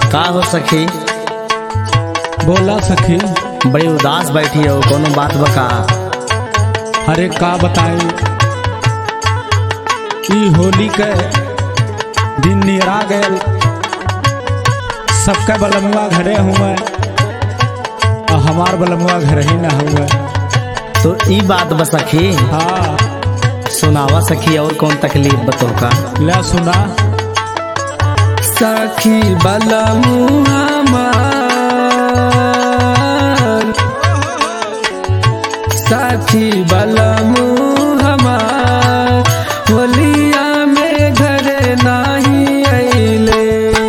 का हो सखी? बोला सखी। बड़ी उदास बैठी हो, कोनो बात बका? अरे का बताई, ई होली के दिन निरा गए, सबका बलमुआ घरे हुए और हमार बलमुआ घर ही न हुए। तो ई बात बा सखी। हाँ सुनावा सखी, और कौन तकलीफ बतो का? ले सुना। सखी बलमुआ हमार, सखी बलमुआ हमार, होलिया में घर नहीं अइले।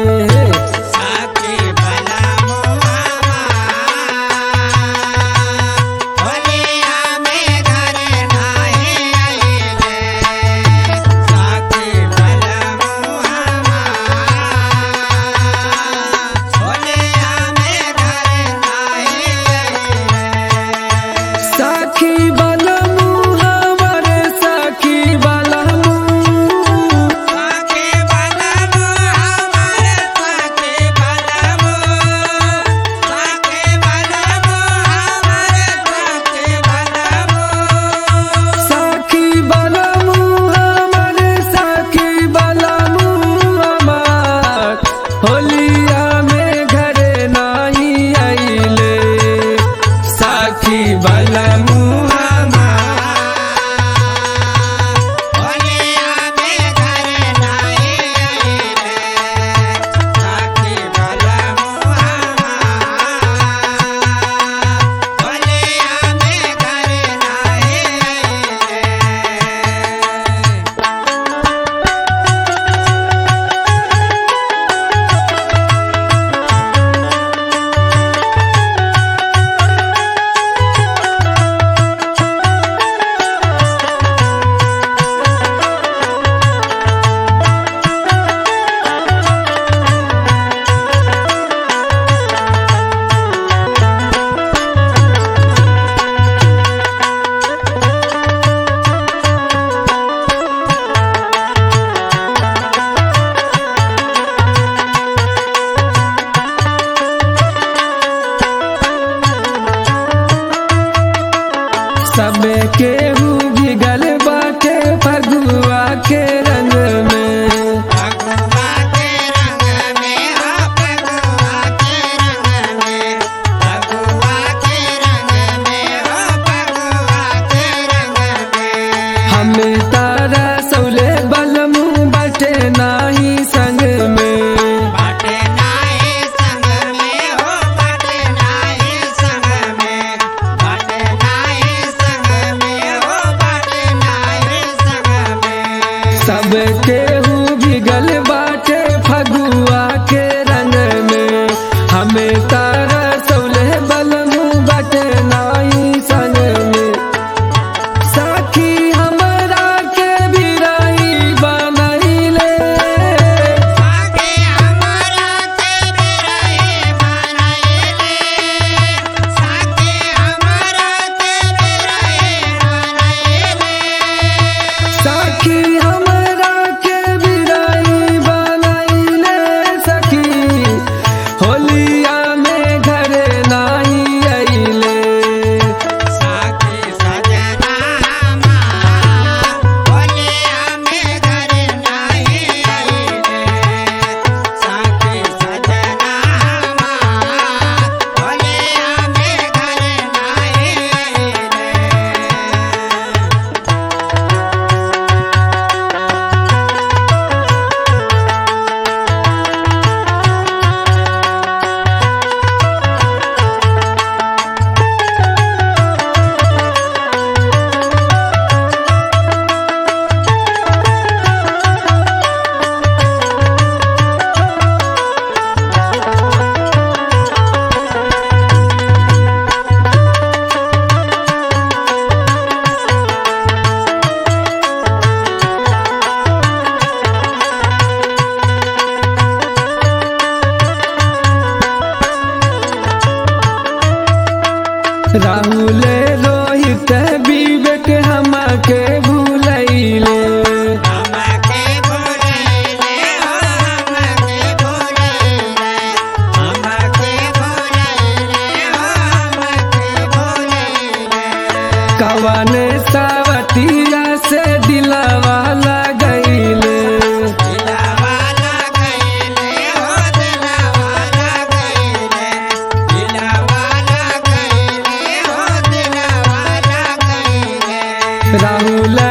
सबे केहू भीगल बाटे फगुआ के रंग में, फगुआ के रंग में, फगुआ के रंग में, फगुआ के रंग में, फगुआ के रंग में। हमें तारा सौले बलमु बाटे नाही संग में, बाटे नाही संग में, हो बाटे नाही संग में, बाटे नाही संग में, हो बाटे नाही संग में। सब केहू भीगल बाटे फगुआ के रंग में, हमें तारा सौले बलमु बाटे नाही संग में। सखी हमरा के बिराई बनैले, सखी हमरा के बिराई बनैले, सखी हमरा के बिराई बनैले, सखी हमरा के बिराई बनैले। सखी होलिया में घर नहीं अइले, सखी सजना हमार, होलिया में घर नहीं अइले, सखी सजना हमार, होलिया में घर नहीं अइले। राहुल रोहित विवेक हमके भूलैले, हमके भूलैले, हमके भूलैले, कवने सावतिया से दिलवा लगैले राहुल